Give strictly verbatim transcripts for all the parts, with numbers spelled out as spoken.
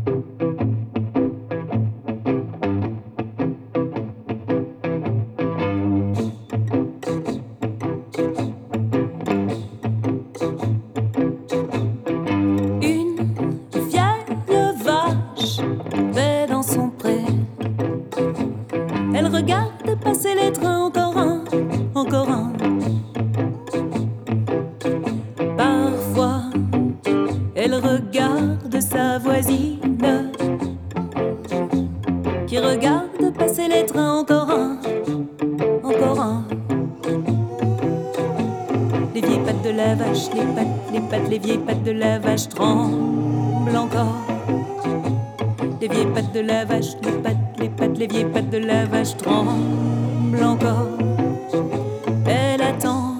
Elle regarde passer les trains, encore un, encore un. Parfois, elle regarde sa voisine qui regarde passer les trains, encore un, encore un. Les vieilles pattes de la vache, les pattes, les pattes, les vieilles pattes de la vache tremblent encore. Les vieilles pattes de la vache, les pattes, les pattes, les vieilles pattes de la vache tremblent encore. Elle attend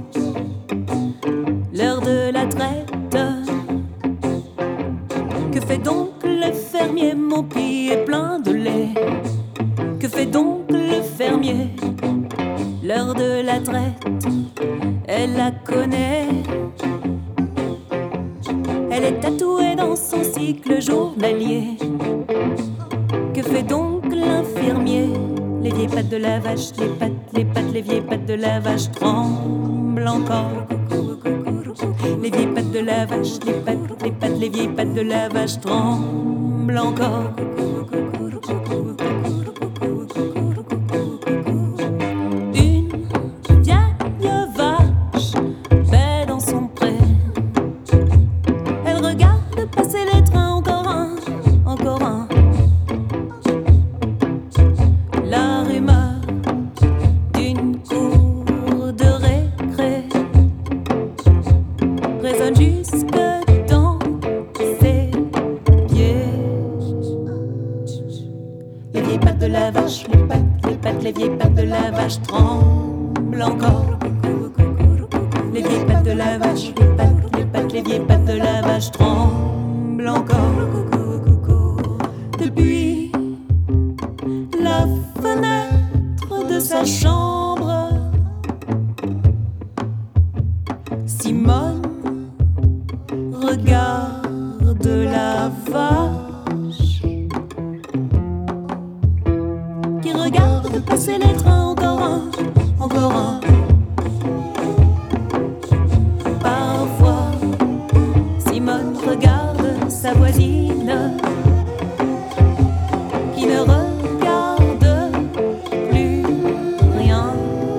l'heure de la traite. Que fait donc le fermier? Mon pied est plein de lait. Que fait donc le fermier? L'heure de la traite, elle la connaît. Elle est tatouée dans son cycle journalier. Que fait donc l'infirmier? Les vieilles pattes de la vache, les pattes, les pattes, les vieilles pattes de la vache tremblent encore. Les vieilles pattes de la vache, les pattes, les pattes, les vieilles pattes de la vache tremblent encore. Une vieille vache fait dans son pré. Elle regarde passer les trains, encore un, encore un. La rumeur d'une cour de récré résonne jusque dans ses pieds. Les vieilles pattes de la vache, les pattes, les pattes, les vieilles pattes de la vache tremblent encore. Les vieilles pattes de la vache, les pattes, les pattes, les vieilles pattes de la vache tremblent encore. Depuis la fenêtre de sa chambre, Simone regarde la vache qui regarde passer les trains, encore un, encore un. Parfois, Simone regarde sa voisine qui ne regarde plus rien.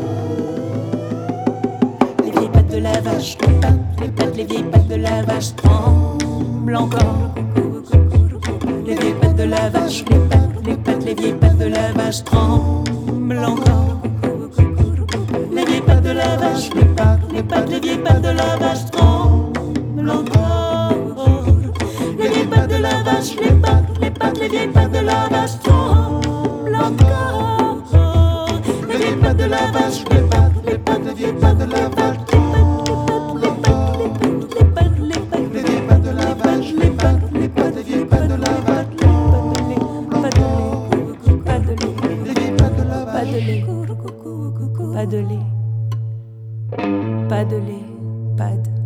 Les vieilles pattes de la vache, les pattes, les pattes, les vieilles pattes de la vache tremblent encore. Les vieilles pattes de la vache, les pattes, les pattes, les vieilles pattes de la vache tremblent encore. Les vieilles pattes de la vache, les pattes, les pattes, les vieilles pattes de la vache tremblent encore. Les vieilles pattes de la vache, les pattes, les pattes, les vieilles pattes de la vache tremblent encore. Les vieilles pattes de la vache, les pattes, les pattes, les vieilles pattes de la vache tremblent encore. Les vieilles pattes de la vache, les pattes, les pattes, les vieilles pattes de la vache tremblent encore. Les vieilles pattes de la vache, pas de lait, pas de lait, pas de lait, pas de